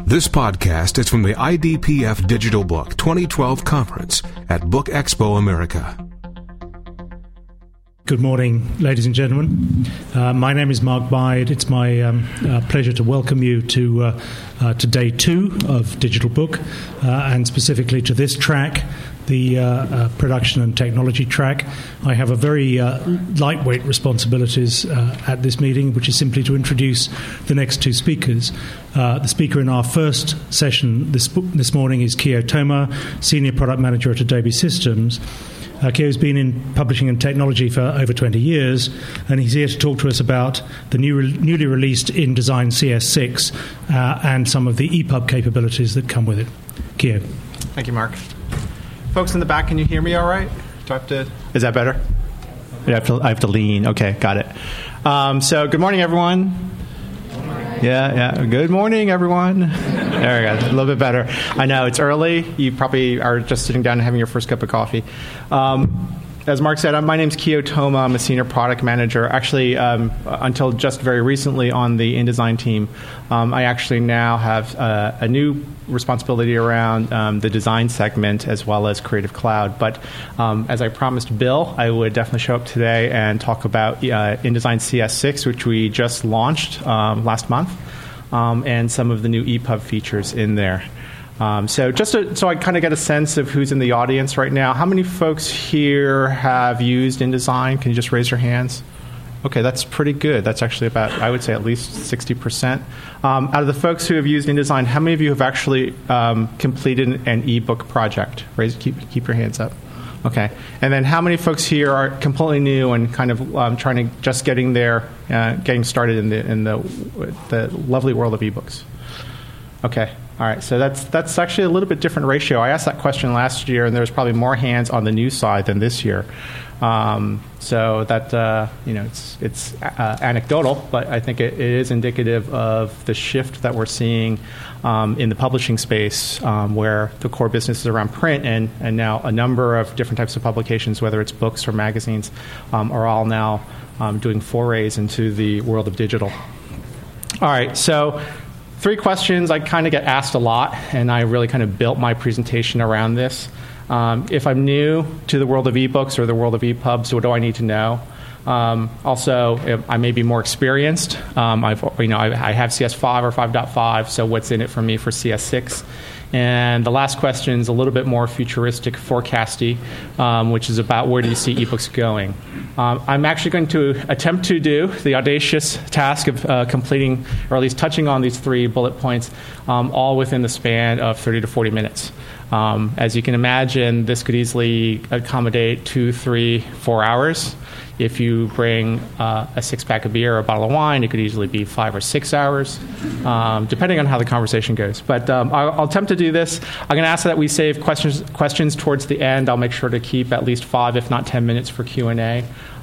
This podcast is from the IDPF Digital Book 2012 conference at Book Expo America. Good morning, ladies and gentlemen. My name is Mark Bide. It's my pleasure to welcome you to day 2 of Digital Book, and specifically to this track, the production and technology track. I have a very lightweight responsibilities at this meeting, which is simply to introduce the next 2 speakers. The speaker in our first session this morning is Kiyo Toma, Senior Product Manager at Adobe Systems. Kiyo's been in publishing and technology for over 20 years, and he's here to talk to us about the newly released InDesign CS6 and some of the EPUB capabilities that come with it. Kiyo. Thank you, Mark. Folks in the back, can you hear me all right? Do I have to? Is that better? I have to lean. Okay, got it. So good morning, everyone. Yeah. Good morning, everyone. There we go. A little bit better. I know it's early. You probably are just sitting down and having your first cup of coffee. As Mark said, my name's Kiyo Toma. I'm a senior product manager. Actually, until just very recently on the InDesign team, I actually now have a new responsibility around the design segment as well as Creative Cloud. But as I promised Bill, I would definitely show up today and talk about InDesign CS6, which we just launched last month, and some of the new EPUB features in there. So I kind of get a sense of who's in the audience right now. How many folks here have used InDesign? Can you just raise your hands? Okay, that's pretty good. That's actually about, I would say, at least 60%. Out of the folks who have used InDesign, how many of you have actually completed an ebook project? Keep your hands up. Okay. And then how many folks here are completely new and kind of getting started in the lovely world of ebooks? Okay. All right, so that's actually a little bit different ratio. I asked that question last year, and there was probably more hands on the new side than this year. So that it's anecdotal, but I think it is indicative of the shift that we're seeing in the publishing space, where the core business is around print, and now a number of different types of publications, whether it's books or magazines, are all now doing forays into the world of digital. All right, so 3 questions I kind of get asked a lot, and I really kind of built my presentation around this. If I'm new to the world of ebooks or the world of EPUBs, what do I need to know? Also, I may be more experienced. I have CS5 or 5.5, so what's in it for me for CS6? And the last question is a little bit more futuristic, forecasty, which is about where do you see ebooks going. I'm actually going to attempt to do the audacious task of completing, or at least touching on these 3 bullet points, all within the span of 30 to 40 minutes. As you can imagine, this could easily accommodate 2, 3, 4 hours. If you bring a 6-pack of beer or a bottle of wine, it could easily be 5 or 6 hours, depending on how the conversation goes. But I'll attempt to do this. I'm going to ask that we save questions towards the end. I'll make sure to keep at least 5, if not 10 minutes for Q&A,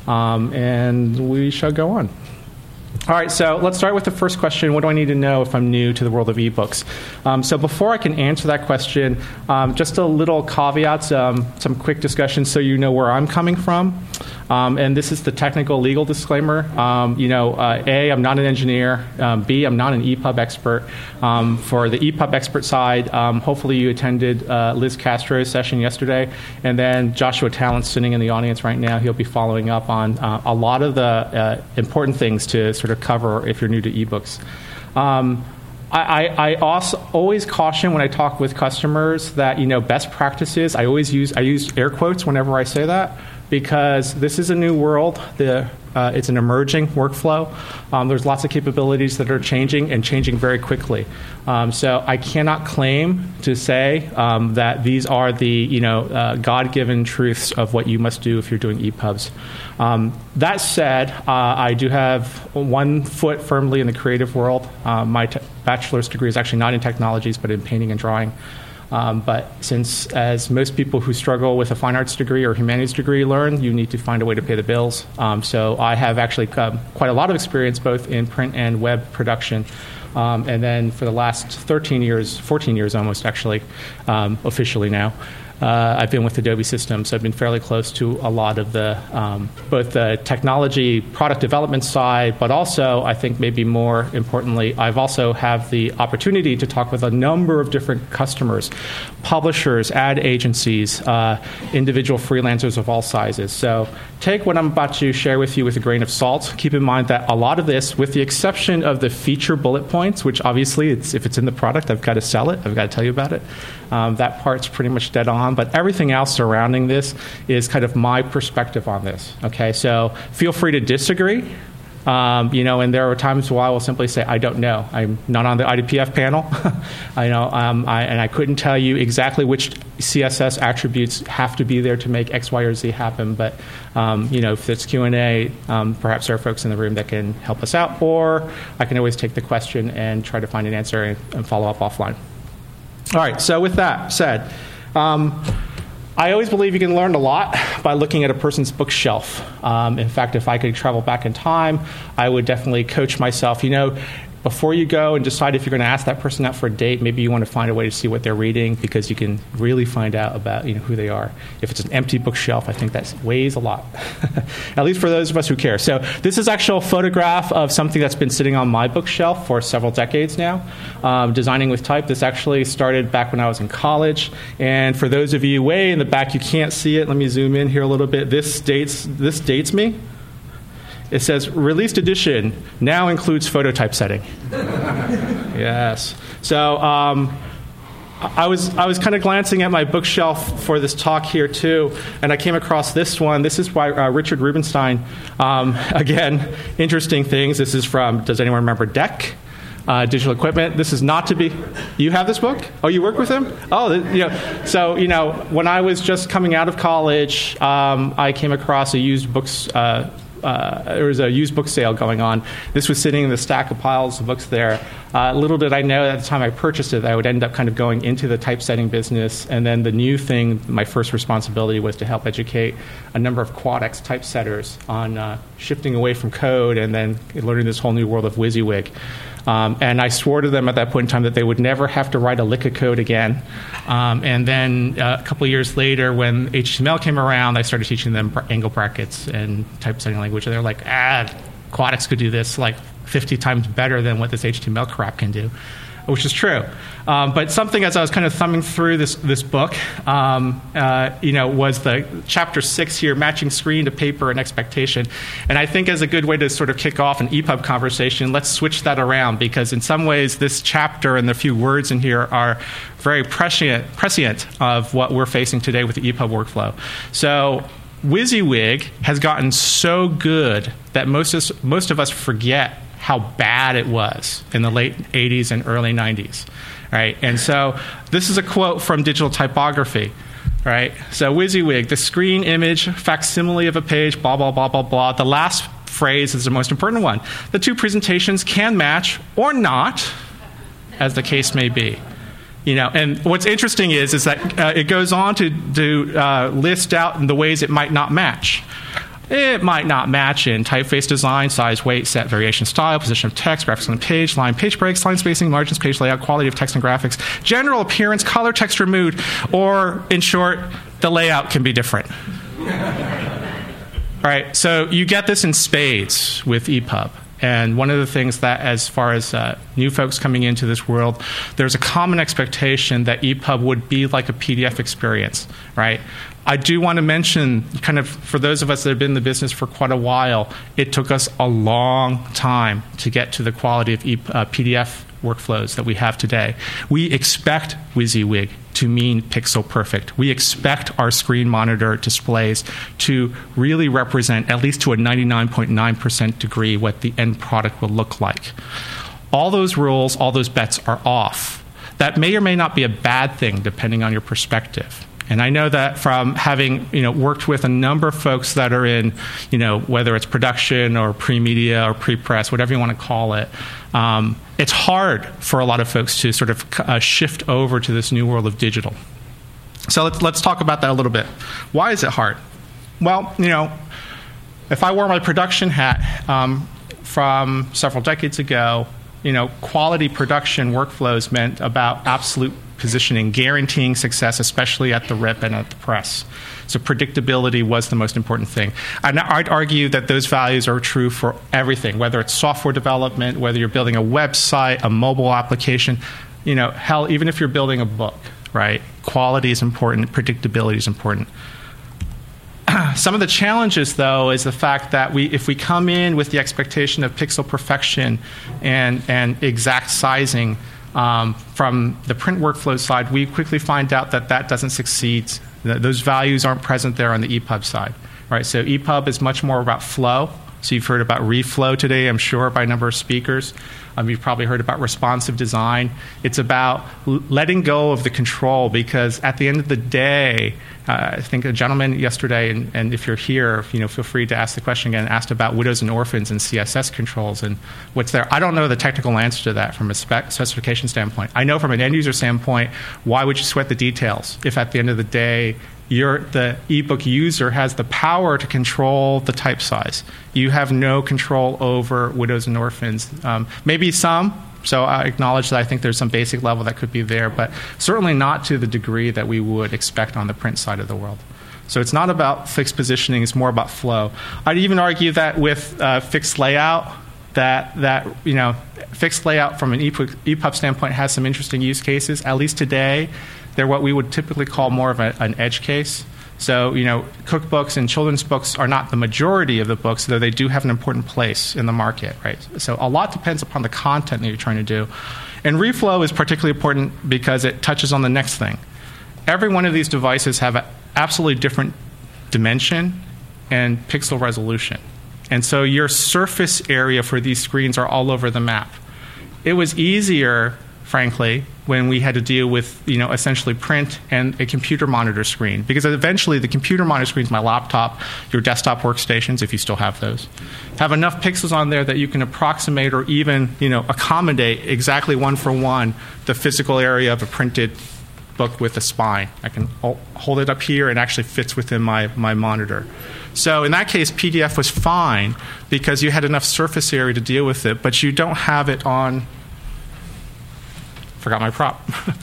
and we shall go on. All right, so let's start with the first question. What do I need to know if I'm new to the world of ebooks? So before I can answer that question, just a little caveat, some quick discussion so you know where I'm coming from. And this is the technical legal disclaimer. A, I'm not an engineer. B, I'm not an EPUB expert. For the EPUB expert side, hopefully you attended Liz Castro's session yesterday. And then Joshua Talent sitting in the audience right now. He'll be following up on a lot of the important things to sort of cover if you're new to ebooks. I also always caution when I talk with customers that, best practices, I use air quotes whenever I say that, because this is a new world. It's an emerging workflow. There's lots of capabilities that are changing and changing very quickly. So I cannot claim to say that these are the God-given truths of what you must do if you're doing EPUBs. That said, I do have one foot firmly in the creative world. My bachelor's degree is actually not in technologies, but in painting and drawing. But since, as most people who struggle with a fine arts degree or humanities degree learn, you need to find a way to pay the bills. So I have actually quite a lot of experience both in print and web production. And then for the last 14 years almost actually, officially now, I've been with Adobe Systems, so I've been fairly close to a lot of the both the technology product development side, but also, I think maybe more importantly, I've also have the opportunity to talk with a number of different customers, publishers, ad agencies, individual freelancers of all sizes. So take what I'm about to share with you with a grain of salt. Keep in mind that a lot of this, with the exception of the feature bullet points, which obviously if it's in the product, I've got to sell it, I've got to tell you about it. That part's pretty much dead on, but everything else surrounding this is kind of my perspective on this. Okay, so feel free to disagree. And there are times where I will simply say, I don't know. I'm not on the IDPF panel. And I couldn't tell you exactly which CSS attributes have to be there to make X, Y, or Z happen. But, if it's Q&A, perhaps there are folks in the room that can help us out, or I can always take the question and try to find an answer and follow up offline. All right, so with that said, I always believe you can learn a lot by looking at a person's bookshelf. In fact, if I could travel back in time, I would definitely coach myself. Before you go and decide if you're going to ask that person out for a date, maybe you want to find a way to see what they're reading, because you can really find out about who they are. If it's an empty bookshelf, I think that weighs a lot, at least for those of us who care. So this is actually a photograph of something that's been sitting on my bookshelf for several decades now, Designing with Type. This actually started back when I was in college. And for those of you way in the back, you can't see it. Let me zoom in here a little bit. This dates me. It says, released edition now includes photo typesetting. Yes. So I was kind of glancing at my bookshelf for this talk here, too, and I came across this one. This is by Richard Rubenstein. Again, interesting things. This is from, does anyone remember DEC? Digital Equipment. This is not to be... You have this book? Oh, you work with him? Oh, So, when I was just coming out of college, I came across a used books... there was a used book sale going on. This was sitting in the stack of piles of books there. Little did I know at the time I purchased it, I would end up kind of going into the typesetting business. And then the new thing, my first responsibility was to help educate a number of Quadex typesetters on shifting away from code and then learning this whole new world of WYSIWYG. And I swore to them at that point in time that they would never have to write a lick of code again. And then a couple of years later, when HTML came around, I started teaching them angle brackets and typesetting language. And they're like, Quadex could do this like 50 times better than what this HTML crap can do, which is true. But something, as I was kind of thumbing through this book, was the chapter 6 here, matching screen to paper and expectation. And I think as a good way to sort of kick off an EPUB conversation, let's switch that around, because in some ways this chapter and the few words in here are very prescient of what we're facing today with the EPUB workflow. So WYSIWYG has gotten so good that most of us forget how bad it was in the late 80s and early 90s, right? And so this is a quote from Digital Typography, right? So WYSIWYG, the screen image facsimile of a page, blah, blah, blah, blah, blah. The last phrase is the most important one. The two presentations can match or not, as the case may be. And what's interesting is that it goes on to list out the ways it might not match. It might not match in typeface design, size, weight, set, variation, style, position of text, graphics on the page, line, page breaks, line spacing, margins, page layout, quality of text and graphics, general appearance, color, texture, mood, or, in short, the layout can be different. All right, so you get this in spades with EPUB. And one of the things that, as far as new folks coming into this world, there's a common expectation that EPUB would be like a PDF experience, right? I do want to mention, kind of for those of us that have been in the business for quite a while, it took us a long time to get to the quality of PDF workflows that we have today. We expect WYSIWYG to mean pixel perfect. We expect our screen monitor displays to really represent, at least to a 99.9% degree, what the end product will look like. All those rules, all those bets are off. That may or may not be a bad thing, depending on your perspective. And I know that from having worked with a number of folks that are in, whether it's production or pre-media or pre-press, whatever you want to call it, it's hard for a lot of folks to sort of shift over to this new world of digital. So let's talk about that a little bit. Why is it hard? Well, if I wore my production hat from several decades ago, quality production workflows meant about absolute positioning, guaranteeing success, especially at the rip and at the press. So predictability was the most important thing. And I'd argue that those values are true for everything, whether it's software development, whether you're building a website, a mobile application, hell, even if you're building a book, right? Quality is important, predictability is important. Some of the challenges, though, is the fact that if we come in with the expectation of pixel perfection and exact sizing from the print workflow side, we quickly find out that doesn't succeed. Those values aren't present there on the EPUB side, right? So EPUB is much more about flow. So you've heard about reflow today, I'm sure, by a number of speakers. You've probably heard about responsive design. It's about letting go of the control, because at the end of the day, I think a gentleman yesterday, and if you're here, feel free to ask the question again, asked about widows and orphans and CSS controls and what's there. I don't know the technical answer to that from a specification standpoint. I know from an end user standpoint, why would you sweat the details if at the end of the day, the ebook user has the power to control the type size? You have no control over widows and orphans. Maybe some, so I acknowledge that I think there's some basic level that could be there, but certainly not to the degree that we would expect on the print side of the world. So it's not about fixed positioning, it's more about flow. I'd even argue that with fixed layout, that fixed layout from an EPUB standpoint has some interesting use cases. At least today, they're what we would typically call more of an edge case. So, cookbooks and children's books are not the majority of the books, though they do have an important place in the market, right? So a lot depends upon the content that you're trying to do. And reflow is particularly important because it touches on the next thing. Every one of these devices have an absolutely different dimension and pixel resolution. And so your surface area for these screens are all over the map. It was easier, frankly, when we had to deal with essentially print and a computer monitor screen, because eventually the computer monitor screens, my laptop, your desktop workstations, if you still have those, have enough pixels on there that you can approximate or even accommodate exactly one for one the physical area of a printed book with a spine. I can hold it up here and it actually fits within my monitor. So in that case, PDF was fine because you had enough surface area to deal with it, but you don't have it on. Forgot my prop.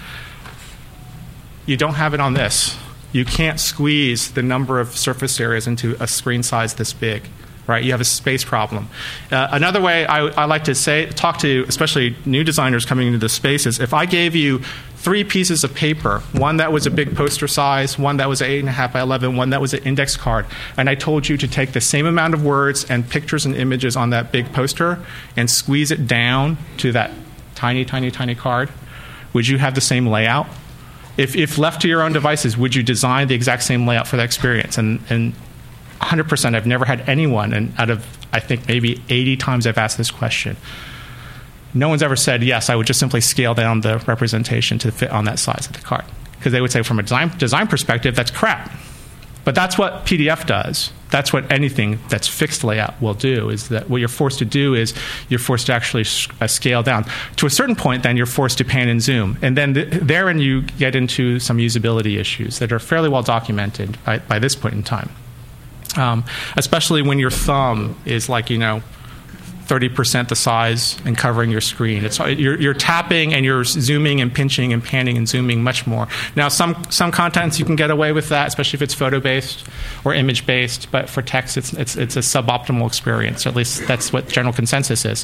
You don't have it on this. You can't squeeze the number of surface areas into a screen size this big, right? You have a space problem. Another way I like to talk to especially new designers coming into this space is if I gave you 3 pieces of paper, one that was a big poster size, one that was 8.5 by 11, one that was an index card, and I told you to take the same amount of words and pictures and images on that big poster and squeeze it down to that tiny, tiny, tiny card, would you have the same layout? If left to your own devices, would you design the exact same layout for that experience? And 100%, I've never had anyone, and out of, I think, maybe 80 times I've asked this question, no one's ever said, yes, I would just simply scale down the representation to fit on that size of the card. Because they would say, from a design perspective, that's crap. But that's what PDF does. That's what anything that's fixed layout will do, is that what you're forced to do is you're forced to actually scale down. To a certain point, then, you're forced to pan and zoom. And then therein you get into some usability issues that are fairly well documented by this point in time. Especially when your thumb is like, 30% the size and covering your screen. You're tapping and you're zooming and pinching and panning and zooming much more. Now, some contents you can get away with that, especially if it's photo-based or image-based, but for text it's a suboptimal experience, or at least that's what general consensus is.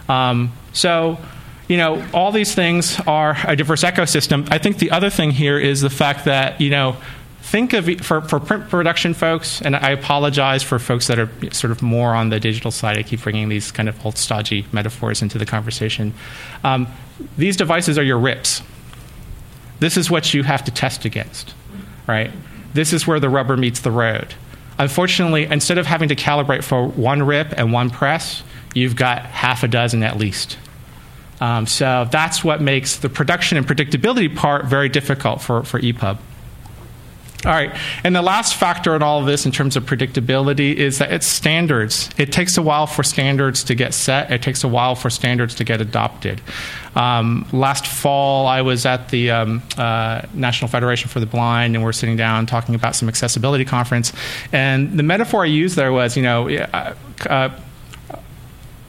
So, all these things are a diverse ecosystem. I think the other thing here is the fact that, think of for print production folks, and I apologize for folks that are sort of more on the digital side. I keep bringing these kind of old stodgy metaphors into the conversation. These devices are your RIPs. This is what you have to test against, right? This is where the rubber meets the road. Unfortunately, instead of having to calibrate for one RIP and one press, you've got half a dozen at least. So that's what makes the production and predictability part very difficult for EPUB. All right, and the last factor in all of this in terms of predictability is that it's standards. It takes a while for standards to get set. It takes a while for standards to get adopted. Last fall, I was at the National Federation for the Blind, and we're sitting down talking about some accessibility conference. And the metaphor I used there was,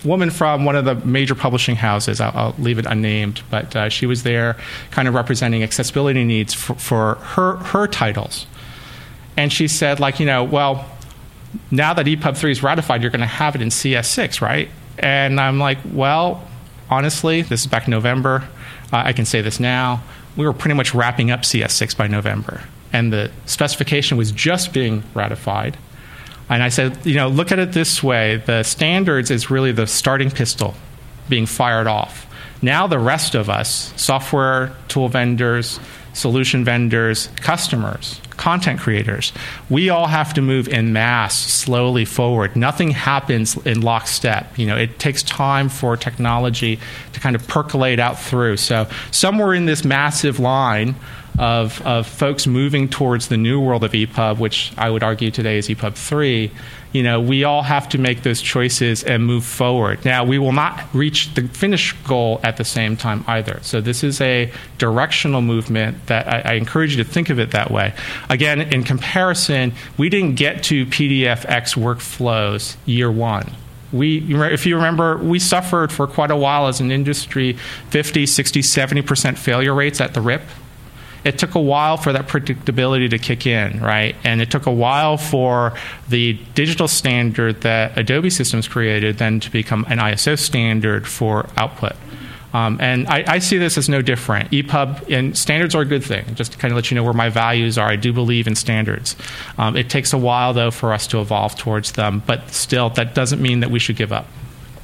woman from one of the major publishing houses. I'll leave it unnamed, but she was there kind of representing accessibility needs for her titles. And she said, like, well, now that EPUB 3 is ratified, you're going to have it in CS6, right? And I'm like, well, honestly, this is back in November. I can say this now. We were pretty much wrapping up CS6 by November. And the specification was just being ratified. And I said, look at it this way. The standards is really the starting pistol being fired off. Now the rest of us, software tool vendors, solution vendors, customers, content creators, we all have to move en masse slowly forward. Nothing happens in lockstep. It takes time for technology to kind of percolate out through. So somewhere in this massive line of folks moving towards the new world of EPUB, which I would argue today is EPUB 3, we all have to make those choices and move forward. Now, we will not reach the finish goal at the same time either. So this is a directional movement that I encourage you to think of it that way. Again, in comparison, we didn't get to PDFX workflows year one. If you remember, we suffered for quite a while as an industry 50, 60, 70% failure rates at the RIP. It took a while for that predictability to kick in, right? And it took a while for the digital standard that Adobe Systems created then to become an ISO standard for output. And I see this as no different. EPUB and standards are a good thing. Just to kind of let you know where my values are, I do believe in standards. It takes a while, though, for us to evolve towards them. But still, that doesn't mean that we should give up.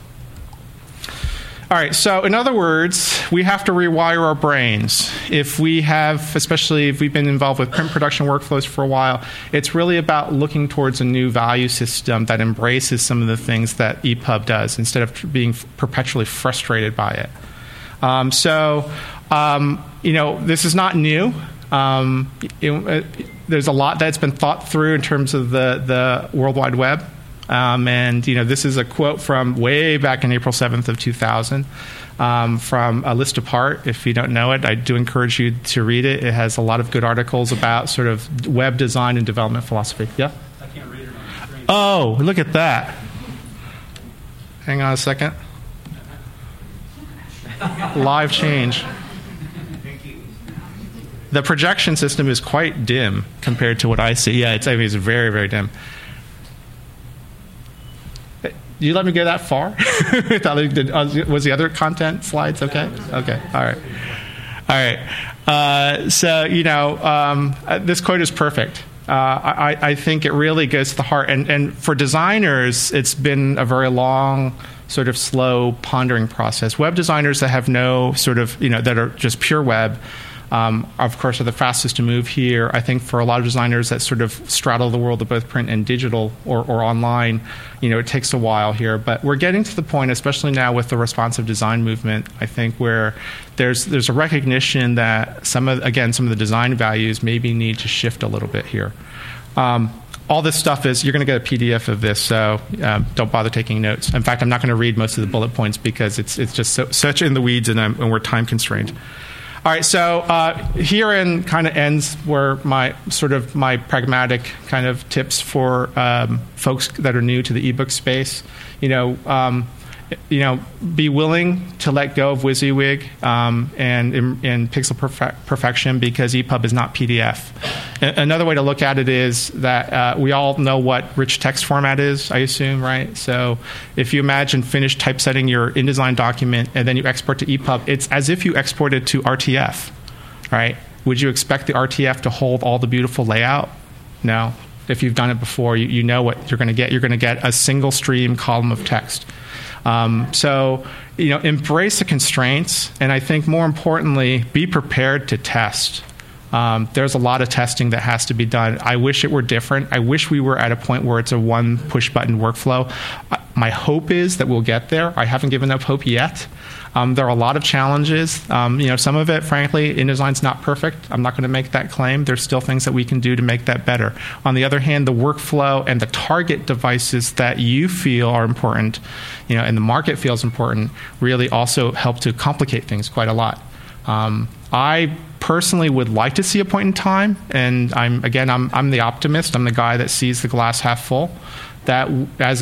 All right, so in other words, we have to rewire our brains. Especially if we've been involved with print production workflows for a while, it's really about looking towards a new value system that embraces some of the things that EPUB does instead of being perpetually frustrated by it. This is not new. There's a lot that's been thought through in terms of the World Wide Web. This is a quote from way back in April 7th of 2000 from A List Apart. If you don't know it, I do encourage you to read it. It has a lot of good articles about sort of web design and development philosophy. Yeah? I can't read it on the screen. Oh, look at that. Hang on a second. Live change. The projection system is quite dim compared to what I see. Yeah, it's very, very dim. You let me go that far? Was the other content slides okay? Okay. All right. This quote is perfect. I think it really goes to the heart. And for designers, it's been a very long, sort of slow pondering process. Web designers that have no sort of, that are just pure web, of course, are the fastest to move here. I think for a lot of designers that sort of straddle the world of both print and digital or online, it takes a while here. But we're getting to the point, especially now with the responsive design movement, I think, where there's a recognition that some of the design values maybe need to shift a little bit here. All this stuff you're going to get a PDF of this, so don't bother taking notes. In fact, I'm not going to read most of the bullet points because it's just such in the weeds and we're time constrained. All right, so herein kind of ends where my pragmatic kind of tips for folks that are new to the ebook space. Be willing to let go of WYSIWYG and pixel perfection because EPUB is not PDF. Another way to look at it is that we all know what rich text format is, I assume, right? So if you imagine finished typesetting your InDesign document and then you export to EPUB, it's as if you exported to RTF, right? Would you expect the RTF to hold all the beautiful layout? No. If you've done it before, you know what you're going to get. You're going to get a single stream column of text. Embrace the constraints, and I think more importantly, be prepared to test. There's a lot of testing that has to be done. I wish it were different. I wish we were at a point where it's a one push-button workflow. My hope is that we'll get there. I haven't given up hope yet. There are a lot of challenges. Some of it, frankly, InDesign's not perfect. I'm not going to make that claim. There's still things that we can do to make that better. On the other hand, the workflow and the target devices that you feel are important, and the market feels important, really also help to complicate things quite a lot. I personally would like to see a point in time, and I'm the optimist. I'm the guy that sees the glass half full. That as a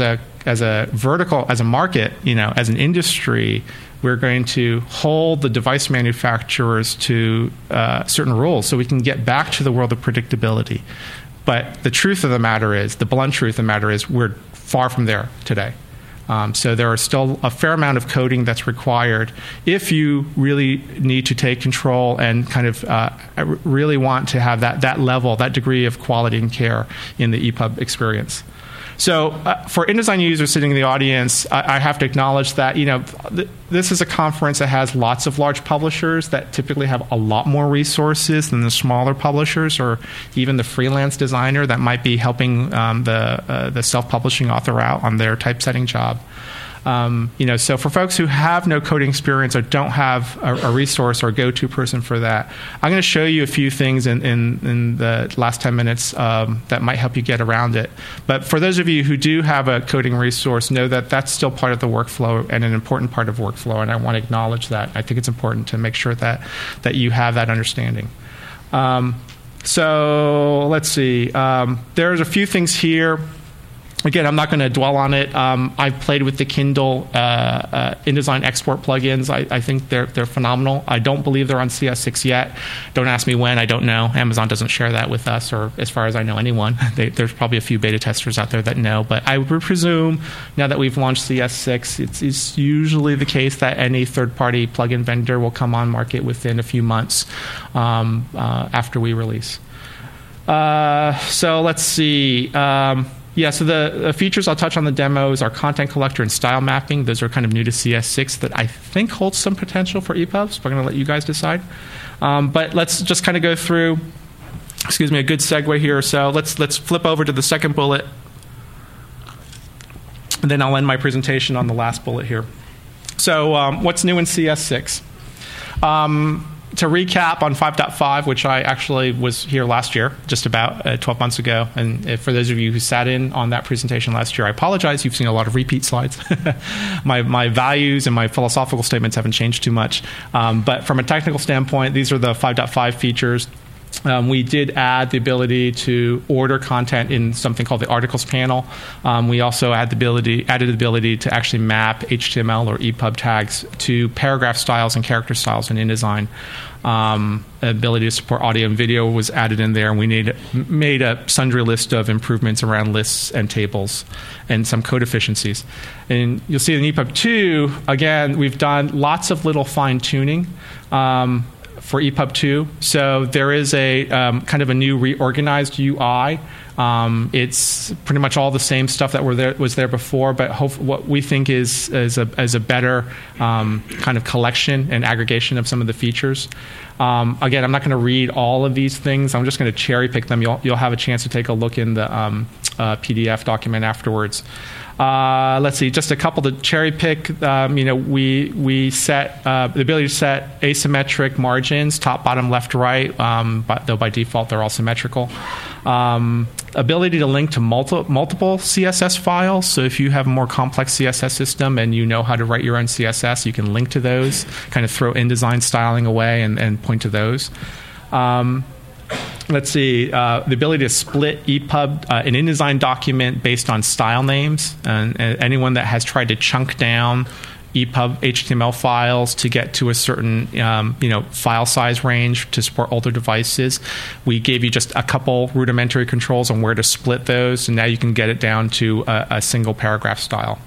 as a vertical, as a market, as an industry, we're going to hold the device manufacturers to certain rules so we can get back to the world of predictability. But the truth of the matter is, the blunt truth of the matter is, we're far from there today. So there are still a fair amount of coding that's required if you really need to take control and kind of really want to have that level, that degree of quality and care in the EPUB experience. So for InDesign users sitting in the audience, I have to acknowledge that this is a conference that has lots of large publishers that typically have a lot more resources than the smaller publishers or even the freelance designer that might be helping the self-publishing author out on their typesetting job. So for folks who have no coding experience or don't have a resource or a go-to person for that, I'm going to show you a few things in the last 10 minutes that might help you get around it. But for those of you who do have a coding resource, know that that's still part of the workflow and an important part of workflow, and I want to acknowledge that. I think it's important to make sure that you have that understanding. So let's see. There's a few things here. Again, I'm not going to dwell on it. I've played with the Kindle InDesign export plugins. I think they're phenomenal. I don't believe they're on CS6 yet. Don't ask me when. I don't know. Amazon doesn't share that with us, or as far as I know, anyone. There's probably a few beta testers out there that know. But I would presume, now that we've launched CS6, it's usually the case that any third-party plugin vendor will come on market within a few months after we release. So let's see. So the features I'll touch on the demos are content collector and style mapping. Those are kind of new to CS6 that I think holds some potential for EPUBs. We're going to let you guys decide. But let's just kind of go through, a good segue here. So let's flip over to the second bullet. And then I'll end my presentation on the last bullet here. So what's new in CS6? To recap on 5.5, which I actually was here last year, just about 12 months ago. And for those of you who sat in on that presentation last year, I apologize. You've seen a lot of repeat slides. My values and my philosophical statements haven't changed too much. But from a technical standpoint, these are the 5.5 features. We did add the ability to order content in something called the articles panel. We also added the ability to actually map HTML or EPUB tags to paragraph styles and character styles in InDesign. Ability to support audio and video was added in there, and we made a sundry list of improvements around lists and tables and some code efficiencies. And you'll see in EPUB 2, again, we've done lots of little fine-tuning for EPUB 2. So there is a kind of a new reorganized UI. It's pretty much all the same stuff that was there before, but what we think is a better kind of collection and aggregation of some of the features. Again, I'm not going to read all of these things. I'm just going to cherry pick them. You'll have a chance to take a look in the PDF document afterwards. Let's see, just a couple to cherry pick. We set the ability to set asymmetric margins, top, bottom, left, right, though by default they're all symmetrical. Ability to link to multiple CSS files. So if you have a more complex CSS system and you know how to write your own CSS, you can link to those, kind of throw InDesign styling away and point to those. Let's see, the ability to split EPUB, an InDesign document based on style names. And anyone that has tried to chunk down EPUB HTML files to get to a certain file size range to support older devices, we gave you just a couple rudimentary controls on where to split those, and now you can get it down to a single paragraph style.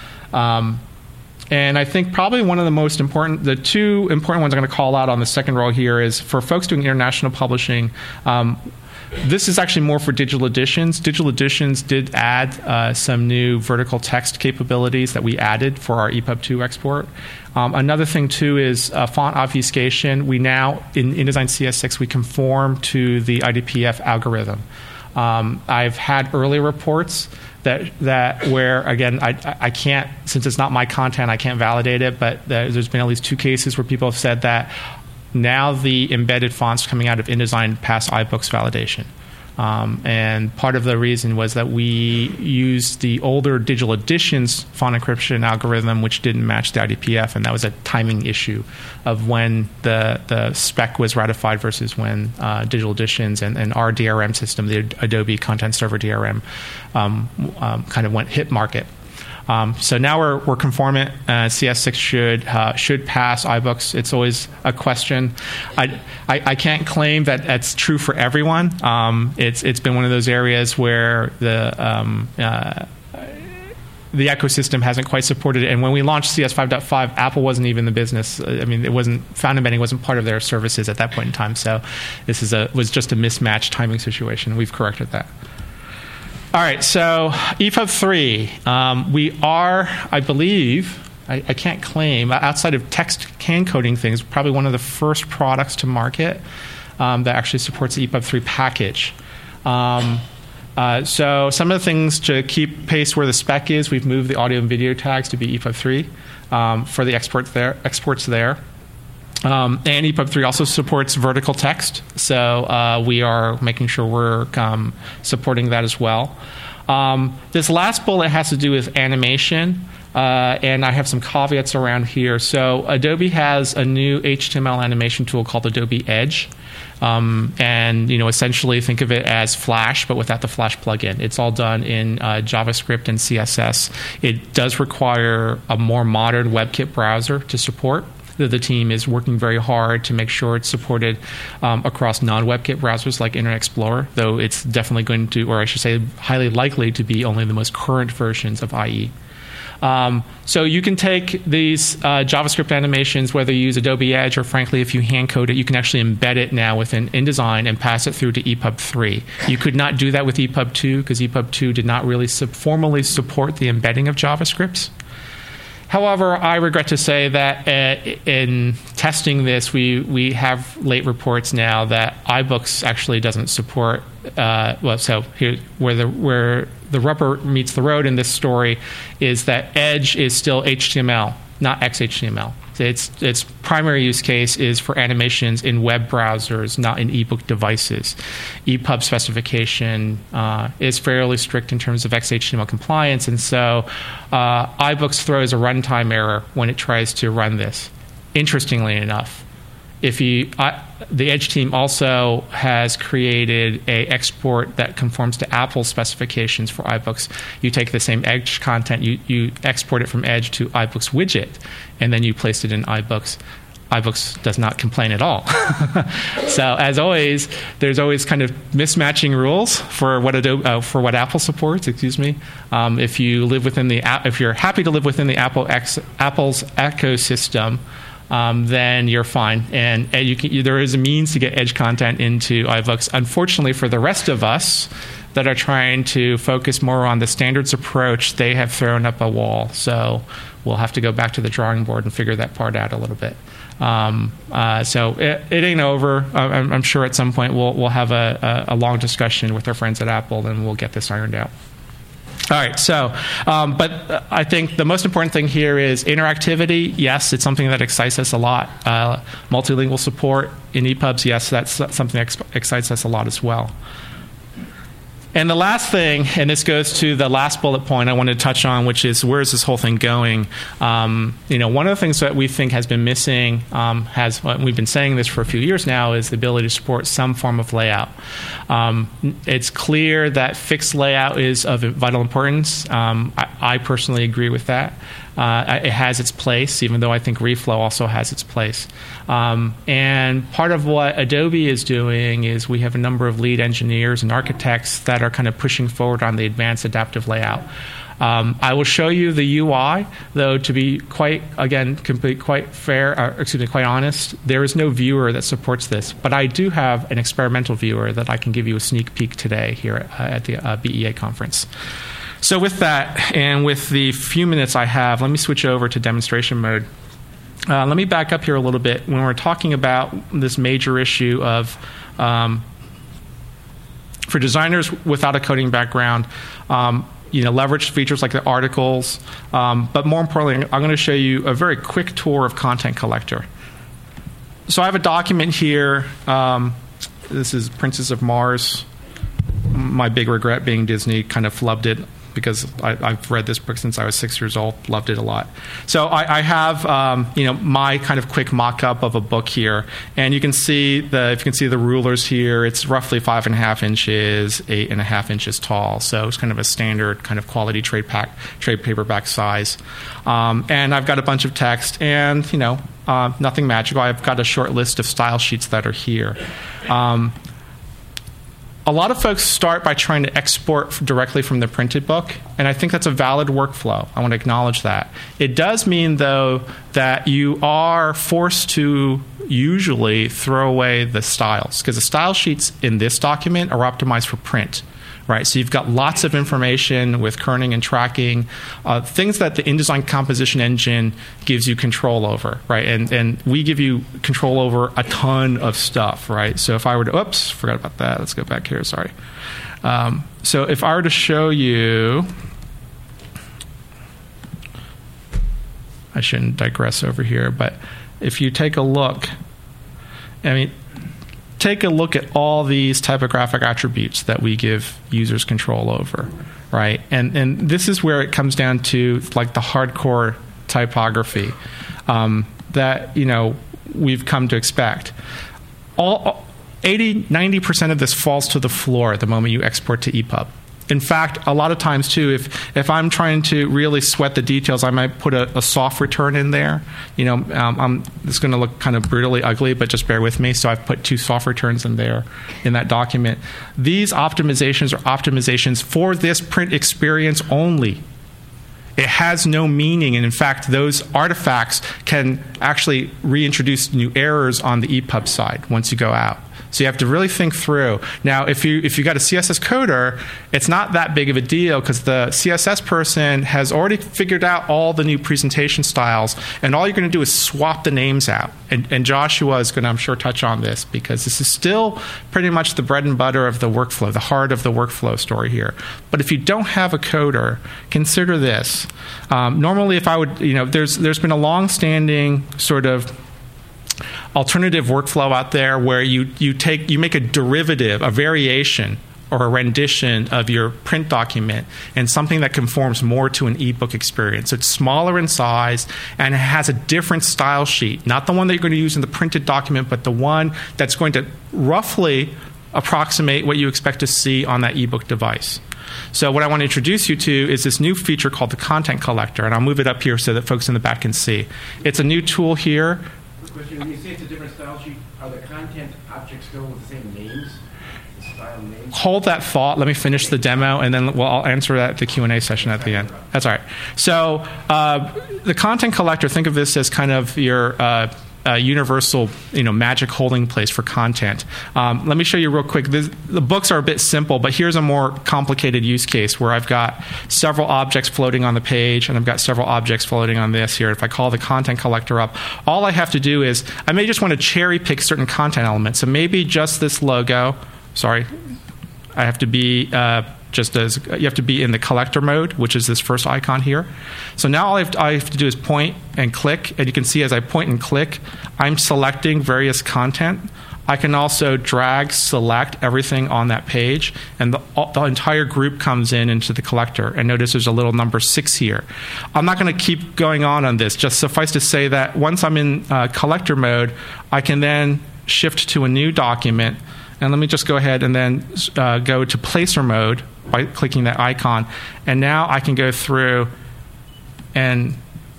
And I think probably the two important ones I'm going to call out on the second row here is for folks doing international publishing. This is actually more for digital editions. Digital editions did add some new vertical text capabilities that we added for our EPUB 2 export. Another thing, too, is font obfuscation. We now, in InDesign CS6, we conform to the IDPF algorithm. I've had early reports that where, again, I can't, since it's not my content, I can't validate it, but there's been at least 2 cases where people have said that now the embedded fonts coming out of InDesign pass iBooks validation. And part of the reason was that we used the older digital editions font encryption algorithm, which didn't match the IDPF, and that was a timing issue of when the spec was ratified versus when digital editions and our DRM system, the Adobe Content Server DRM, kind of hit market. So now we're conformant. CS6 should pass iBooks. It's always a question. I can't claim that that's true for everyone. It's been one of those areas where the ecosystem hasn't quite supported it. And when we launched CS 5.5, Apple wasn't even in the business. I mean, it wasn't, found embedding wasn't part of their services at that point in time. So this was just a mismatched timing situation. We've corrected that. All right, so EPUB 3. We are, I believe, I can't claim, outside of text can coding things, probably one of the first products to market that actually supports the EPUB 3 package. So some of the things to keep pace where the spec is, we've moved the audio and video tags to be EPUB 3 for the exports there. And EPUB 3 also supports vertical text, so we are making sure we're supporting that as well. This last bullet has to do with animation, and I have some caveats around here. So Adobe has a new HTML animation tool called Adobe Edge. And essentially think of it as Flash, but without the Flash plugin. It's all done in JavaScript and CSS. It does require a more modern WebKit browser to support. The team is working very hard to make sure it's supported across non-WebKit browsers like Internet Explorer, though it's definitely going to, or I should say highly likely to be only the most current versions of IE. So you can take these JavaScript animations, whether you use Adobe Edge or, frankly, if you hand code it, you can actually embed it now within InDesign and pass it through to EPUB 3. You could not do that with EPUB 2 because EPUB 2 did not really formally support the embedding of JavaScript. However, I regret to say that in testing this, we have late reports now that iBooks actually doesn't support. So here, where the rubber meets the road in this story is that Edge is still HTML, not XHTML. Its primary use case is for animations in web browsers, not in ebook devices. EPUB specification is fairly strict in terms of XHTML compliance, and so iBooks throws a runtime error when it tries to run this. Interestingly enough, the Edge team also has created an export that conforms to Apple specifications for iBooks. You take the same Edge content, you export it from Edge to iBooks widget, and then you place it in iBooks. iBooks does not complain at all. So as always, there's always kind of mismatching rules for what Apple supports. Excuse me. If you're happy to live within the Apple's ecosystem, then you're fine. And there is a means to get Edge content into iBooks. Unfortunately, for the rest of us that are trying to focus more on the standards approach, they have thrown up a wall. So we'll have to go back to the drawing board and figure that part out a little bit. So it ain't over. I'm sure at some point we'll have a long discussion with our friends at Apple, and we'll get this ironed out. All right, so, but I think the most important thing here is interactivity. Yes, it's something that excites us a lot. Multilingual support in EPUBs, yes, that's something that excites us a lot as well. And the last thing, and this goes to the last bullet point I wanted to touch on, which is where is this whole thing going? One of the things that we think has been missing, we've been saying this for a few years now, is the ability to support some form of layout. It's clear that fixed layout is of vital importance. I personally agree with that. It has its place, even though I think reflow also has its place. And part of what Adobe is doing is we have a number of lead engineers and architects that are kind of pushing forward on the advanced adaptive layout. I will show you the UI, though, to be quite honest, there is no viewer that supports this. But I do have an experimental viewer that I can give you a sneak peek today here at the BEA conference. So with that, and with the few minutes I have, let me switch over to demonstration mode. Let me back up here a little bit. When we're talking about this major issue of, for designers without a coding background, leverage features like the articles, but more importantly, I'm going to show you a very quick tour of Content Collector. So I have a document here. This is Princess of Mars. My big regret being Disney kind of flubbed it because I've read this book since I was 6 years old, loved it a lot. So I have my kind of quick mock-up of a book here, and you can see the rulers here. It's roughly 5.5 inches, 8.5 inches tall. So it's kind of a standard kind of quality trade paperback size. And I've got a bunch of text, and nothing magical. I've got a short list of style sheets that are here. A lot of folks start by trying to export directly from the printed book, and I think that's a valid workflow. I want to acknowledge that. It does mean, though, that you are forced to usually throw away the styles, because the style sheets in this document are optimized for print. Right, so you've got lots of information with kerning and tracking, things that the InDesign composition engine gives you control over, right? And we give you control over a ton of stuff, right? So if I were to, oops, forgot about that. Let's go back here, sorry. So if I were to show you, I shouldn't digress over here, but if you take a look, take a look at all these typographic attributes that we give users control over, right? And this is where it comes down to like the hardcore typography that we've come to expect. 80-90% of this falls to the floor the moment you export to EPUB. In fact, a lot of times, too, if I'm trying to really sweat the details, I might put a soft return in there. It's going to look kind of brutally ugly, but just bear with me. So I've put 2 soft returns in there in that document. These optimizations are optimizations for this print experience only. It has no meaning, and in fact, those artifacts can actually reintroduce new errors on the EPUB side once you go out. So you have to really think through. Now, if you got a CSS coder, it's not that big of a deal because the CSS person has already figured out all the new presentation styles, and all you're going to do is swap the names out. And Joshua is going to, I'm sure, touch on this because this is still pretty much the bread and butter of the workflow, the heart of the workflow story here. But if you don't have a coder, consider this. Normally, if I would, there's been a long-standing sort of alternative workflow out there where you make a derivative, a variation, or a rendition of your print document and something that conforms more to an ebook experience. So it's smaller in size and it has a different style sheet, not the one that you're going to use in the printed document, but the one that's going to roughly approximate what you expect to see on that ebook device. So what I want to introduce you to is this new feature called the Content Collector, and I'll move it up here so that folks in the back can see. It's a new tool here. Question: when you say it's a different style sheet, are the content objects still with the same names? The style names? Hold that thought. Let me finish the demo, and then I'll answer that at the Q&A session at the end. That's all right. So the Content Collector, think of this as kind of your universal, magic holding place for content. Let me show you real quick. The books are a bit simple, but here's a more complicated use case where I've got several objects floating on the page, and I've got several objects floating on this here. If I call the Content Collector up, all I have to do is, I may just want to cherry pick certain content elements. So maybe just this logo. Sorry, I have to be you have to be in the collector mode, which is this first icon here. So now all I have to do is point and click, and you can see as I point and click, I'm selecting various content. I can also drag, select everything on that page, and the entire group comes into the collector. And notice there's a little number 6 here. I'm not going to keep going on this. Just suffice to say that once I'm in collector mode, I can then shift to a new document. And let me just go ahead and then go to placer mode by clicking that icon. And now I can go through and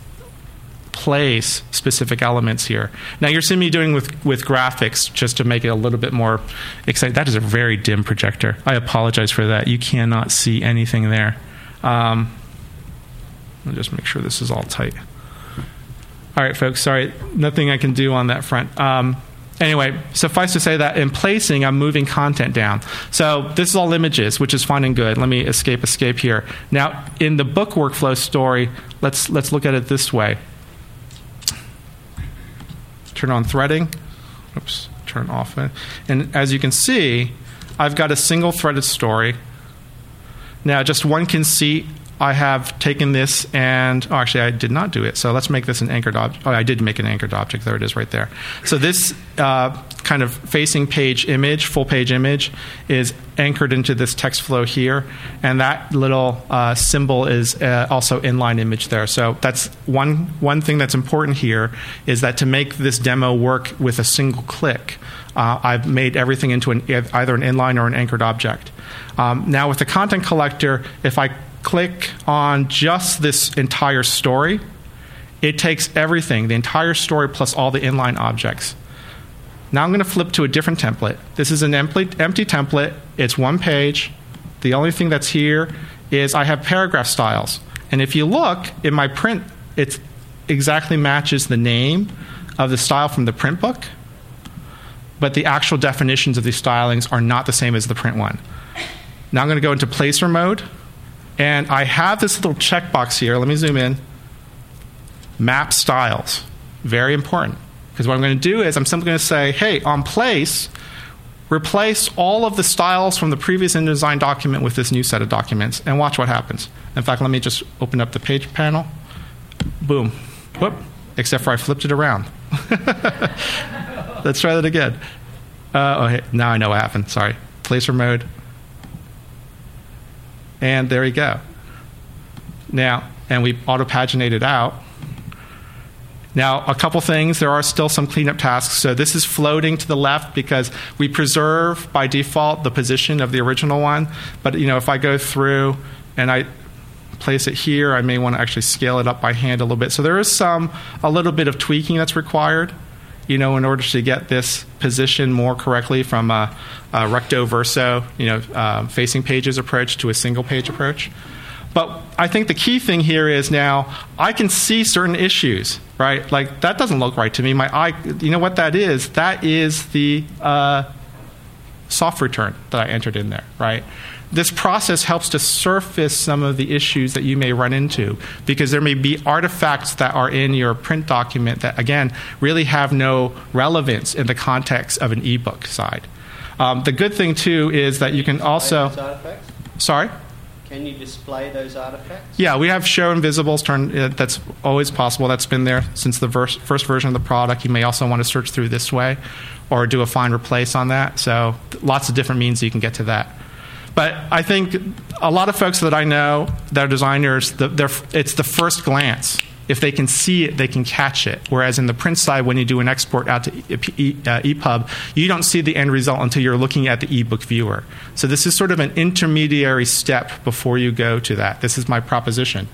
place specific elements here. Now you're seeing me doing with graphics just to make it a little bit more exciting. That is a very dim projector. I apologize for that. You cannot see anything there. Let me just make sure this is all tight. All right, folks, sorry. Nothing I can do on that front. Anyway, suffice to say that in placing, I'm moving content down. So this is all images, which is fine and good. Let me escape here. Now, in the book workflow story, let's look at it this way. Turn on threading. Oops, turn off. And as you can see, I've got a single threaded story. Now, just one conceit I have taken this and, actually I did not do it. So let's make this an anchored object. Oh, I did make an anchored object. There it is right there. So this kind of facing page image, full page image, is anchored into this text flow here. And that little symbol is also inline image there. So that's one thing that's important here, is that to make this demo work with a single click, I've made everything into either an inline or an anchored object. Now with the content collector, if I click on just this entire story, it takes everything, the entire story plus all the inline objects. Now I'm going to flip to a different template. This is an empty template. It's one page. The only thing that's here is I have paragraph styles. And if you look in my print, it exactly matches the name of the style from the print book, but the actual definitions of these stylings are not the same as the print one. Now I'm going to go into placer mode, and I have this little checkbox here. Let me zoom in. Map styles. Very important. Because what I'm going to do is I'm simply going to say, hey, on place, replace all of the styles from the previous InDesign document with this new set of documents, and watch what happens. In fact, let me just open up the page panel. Boom. Whoop. Except for I flipped it around. Let's try that again. Hey, now I know what happened. Sorry. Placer mode. And there you go. Now, and we auto-paginated out. Now, a couple things. There are still some cleanup tasks. So this is floating to the left because we preserve, by default, the position of the original one. But, if I go through and I place it here, I may want to actually scale it up by hand a little bit. So there is a little bit of tweaking that's required, in order to get this position more correctly from a recto verso, facing pages approach to a single page approach. But I think the key thing here is now I can see certain issues, right? Like, that doesn't look right to me. My eye, you know what that is? That is the soft return that I entered in there, right? This process helps to surface some of the issues that you may run into, because there may be artifacts that are in your print document that, again, really have no relevance in the context of an ebook side. The good thing, too, is that you can also... Those artifacts? Sorry? Can you display those artifacts? Yeah, we have show invisibles. That's always possible. That's been there since the first version of the product. You may also want to search through this way or do a find replace on that. So lots of different means you can get to that. But I think a lot of folks that I know that are designers, it's the first glance. If they can see it, they can catch it. Whereas in the print side, when you do an export out to EPUB, you don't see the end result until you're looking at the ebook viewer. So this is sort of an intermediary step before you go to that. This is my proposition.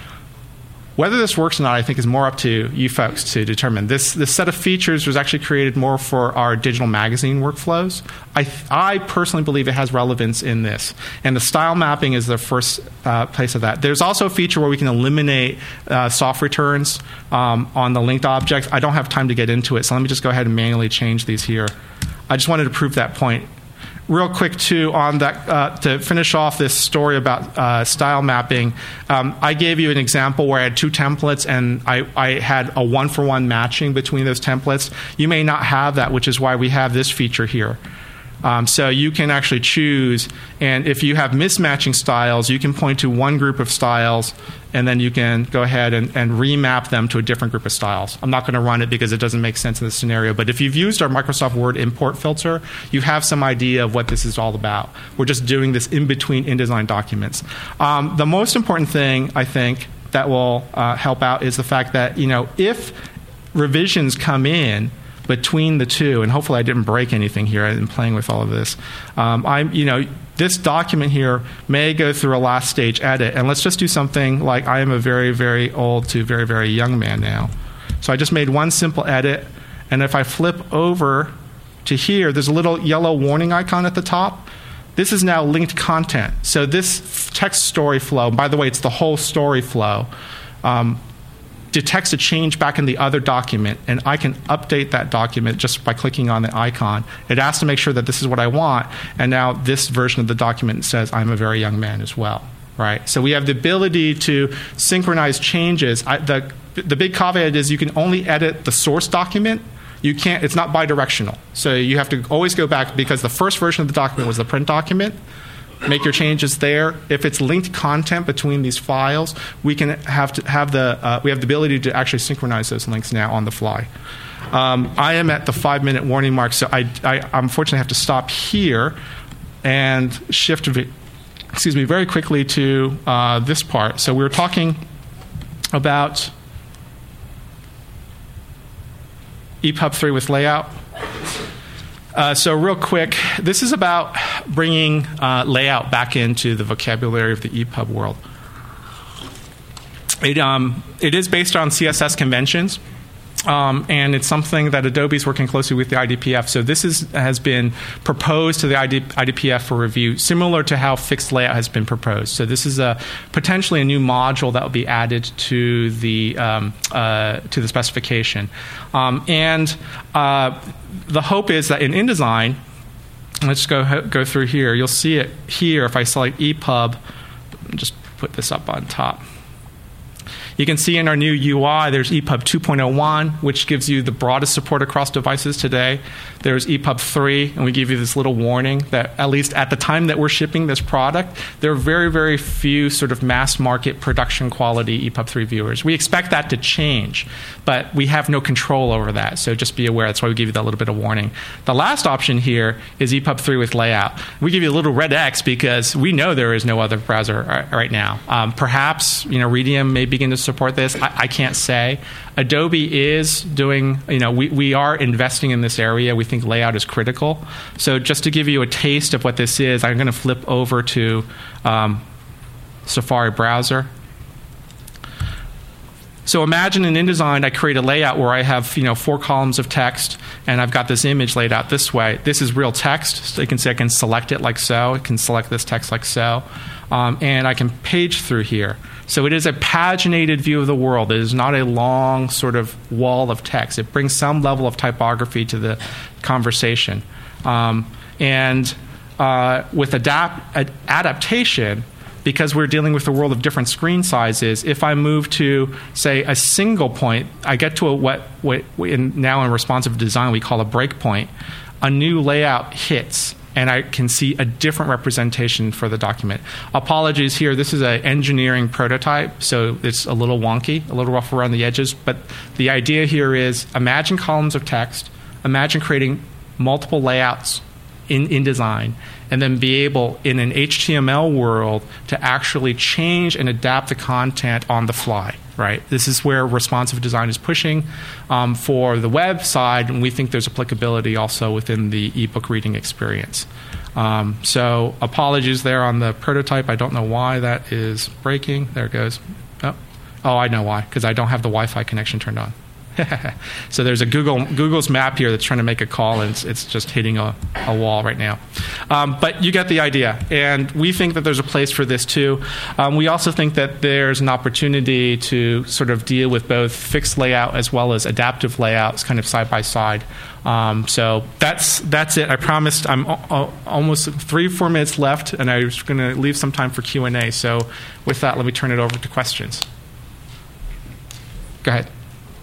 Whether this works or not, I think, is more up to you folks to determine. This set of features was actually created more for our digital magazine workflows. I personally believe it has relevance in this. And the style mapping is the first place of that. There's also a feature where we can eliminate soft returns on the linked object. I don't have time to get into it, so let me just go ahead and manually change these here. I just wanted to prove that point. Real quick, too, on that, to finish off this story about style mapping, I gave you an example where I had two templates and I had a one-for-one matching between those templates. You may not have that, which is why we have this feature here. So you can actually choose, and if you have mismatching styles, you can point to one group of styles, and then you can go ahead and remap them to a different group of styles. I'm not going to run it because it doesn't make sense in this scenario, but if you've used our Microsoft Word import filter, you have some idea of what this is all about. We're just doing this in between InDesign documents. The most important thing, I think, that will help out is the fact that, if revisions come in between the two, and hopefully I didn't break anything here in playing with all of this. This document here may go through a last stage edit, and let's just do something like I am a very, very old to very, very young man now. So I just made one simple edit, and if I flip over to here, there's a little yellow warning icon at the top. This is now linked content. So this text story flow, by the way, it's the whole story flow, detects a change back in the other document, and I can update that document just by clicking on the icon. It asks to make sure that this is what I want, and now this version of the document says I'm a very young man as well, right? So we have the ability to synchronize changes. The big caveat is you can only edit the source document. You can't. It's not bidirectional. So you have to always go back, because the first version of the document was the print document. make your changes there. If it's linked content between these files, we can have the ability to actually synchronize those links now on the fly. I am at the 5-minute warning mark, so I unfortunately have to stop here and shift very quickly to this part. So we were talking about EPUB 3 with layout. So real quick, this is about bringing layout back into the vocabulary of the EPUB world. It is based on CSS conventions, and it's something that Adobe is working closely with the IDPF. So this has been proposed to the IDPF for review, similar to how fixed layout has been proposed. So this is potentially a new module that will be added to the specification. And the hope is that in InDesign, let's go through here. You'll see it here if I select EPUB. Just put this up on top. You can see in our new UI, there's EPUB 2.01, which gives you the broadest support across devices today. There's EPUB 3, and we give you this little warning that at least at the time that we're shipping this product, there are very, very few sort of mass market production quality EPUB 3 viewers. We expect that to change, but we have no control over that, so just be aware. That's why we give you that little bit of warning. The last option here is EPUB 3 with layout. We give you a little red X because we know there is no other browser right now. Perhaps, Redium may begin to support this. I can't say. Adobe is doing, we are investing in this area. We think layout is critical. So just to give you a taste of what this is, I'm going to flip over to Safari browser. So imagine in InDesign, I create a layout where I have 4 columns of text, and I've got this image laid out this way. This is real text. So you can see I can select it like so. I can select this text like so. And I can page through here. So it is a paginated view of the world. It is not a long sort of wall of text. It brings some level of typography to the conversation. With adaptation, because we're dealing with the world of different screen sizes, if I move to, say, a single point, I get to what now in responsive design we call a breakpoint, a new layout hits, and I can see a different representation for the document. Apologies here, this is an engineering prototype, so it's a little wonky, a little rough around the edges, but the idea here is imagine columns of text, imagine creating multiple layouts in InDesign, and then be able, in an HTML world, to actually change and adapt the content on the fly. Right? This is where responsive design is pushing for the web side, and we think there's applicability also within the ebook reading experience. So apologies there on the prototype. I don't know why that is breaking. There it goes. Oh, I know why, because I don't have the Wi-Fi connection turned on. So there's a Google's map here that's trying to make a call, and it's just hitting a wall right now. But you get the idea. And we think that there's a place for this too. We also think that there's an opportunity to sort of deal with both fixed layout as well as adaptive layouts kind of side by side. So that's it. I promised I'm almost 3-4 minutes left, and I was going to leave some time for Q&A. So with that, let me turn it over to questions. Go ahead.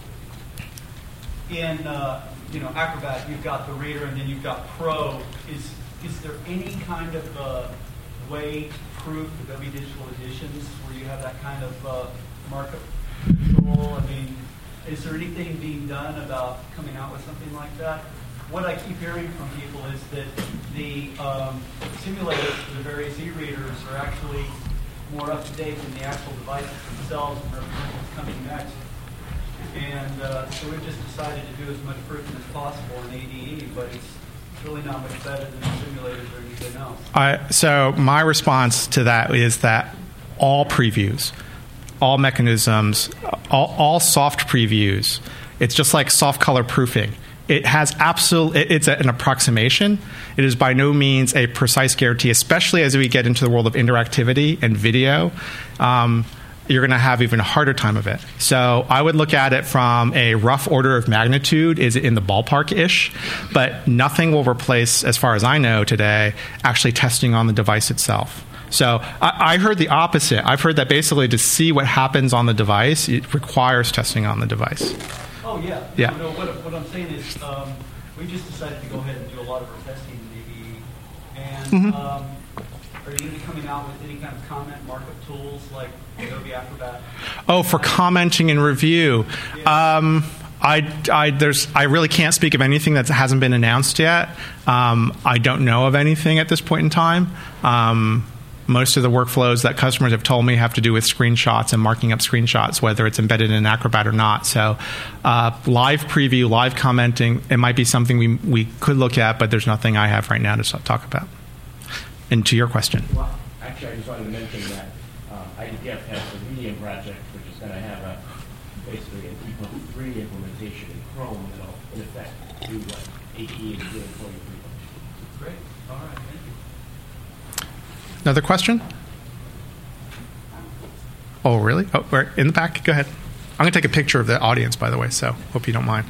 In Acrobat, you've got the Reader, and then you've got Pro. Is there any kind of way to prove Adobe Digital Editions where you have that kind of markup control? I mean, is there anything being done about coming out with something like that? What I keep hearing from people is that the simulators for the various e-readers are actually more up to date than the actual devices themselves and represent what's coming next. And so we've just decided to do as much proofing as possible in ADE, but it's really not much better than the simulators or anything else. So my response to that is that all previews, all mechanisms, all soft previews, it's just like soft color proofing. It has it's an approximation. It is by no means a precise guarantee, especially as we get into the world of interactivity and video. You're going to have even a harder time of it. So I would look at it from a rough order of magnitude. Is it in the ballpark-ish? But nothing will replace, as far as I know today, actually testing on the device itself. So I heard the opposite. I've heard that basically to see what happens on the device, it requires testing on the device. Oh, yeah. Yeah. No, what I'm saying is we just decided to go ahead and do a lot of our testing in ADE. And Are you going to be coming out with any kind of comment markup tools like Adobe Acrobat? Oh, for commenting and review. Yeah. I really can't speak of anything that hasn't been announced yet. I don't know of anything at this point in time. Most of the workflows that customers have told me have to do with screenshots and marking up screenshots, whether it's embedded in Acrobat or not. So live preview, live commenting, it might be something we could look at, but there's nothing I have right now to talk about. And to your question. Well, actually, I just wanted to mention that IDPF has a Medium project, which is going to have basically an E.3 implementation in Chrome that'll, in effect, do what AE is doing for you pretty much. Great. All right. Thank you. Another question? Oh, really? Oh, we're in the back. Go ahead. I'm going to take a picture of the audience, by the way, so hope you don't mind.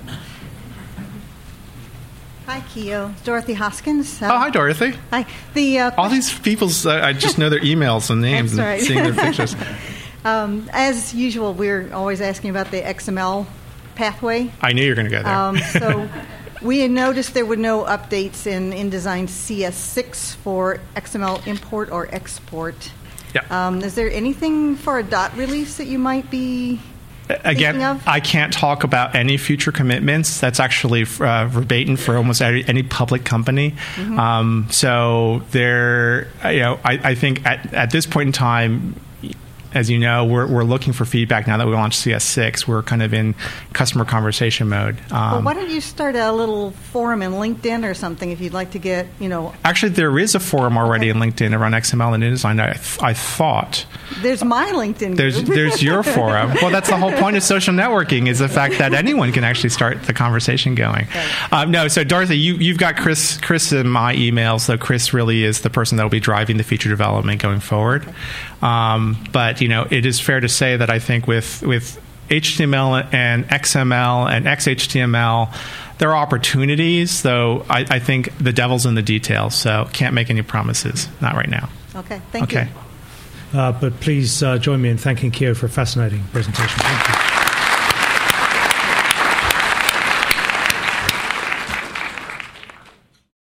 Hi, Keo. Dorothy Hoskins. Oh, hi, Dorothy. Hi. All these people's, I just know their emails and names and seeing their pictures. As usual, we're always asking about the XML pathway. I knew you were going to go there. So we had noticed there were no updates in InDesign CS6 for XML import or export. Yeah. Is there anything for a dot release that you might be Again, I can't talk about any future commitments. That's actually verbatim for almost any public company. Mm-hmm. So there, I think at this point in time, as you know, we're looking for feedback now that we launched CS6. We're kind of in customer conversation mode. Well, why don't you start a little forum in LinkedIn or something if you'd like to get, Actually, there is a forum already in LinkedIn around XML and InDesign. I thought. There's my LinkedIn group. There's your forum. Well, that's the whole point of social networking, is the fact that anyone can actually start the conversation going. Right. No, so Dorothy, you've got Chris in my email, so Chris really is the person that will be driving the feature development going forward. Okay. But it is fair to say that I think with HTML and XML and XHTML, there are opportunities, though I think the devil's in the details, so can't make any promises. Not right now. Okay, thank you. But please join me in thanking Keo for a fascinating presentation. Thank you.